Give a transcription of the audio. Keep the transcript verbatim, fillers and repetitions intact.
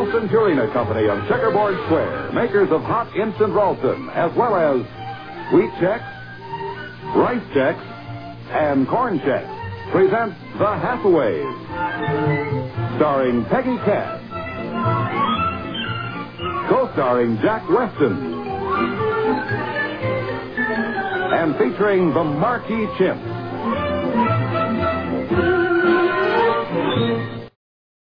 Ralston Purina Company of Checkerboard Square, makers of hot instant Ralston, as well as Wheat Chex, Rice Chex, and Corn Chex, presents The Hathaways, starring Peggy Cass, co-starring Jack Weston, and featuring the Marquis Chimp.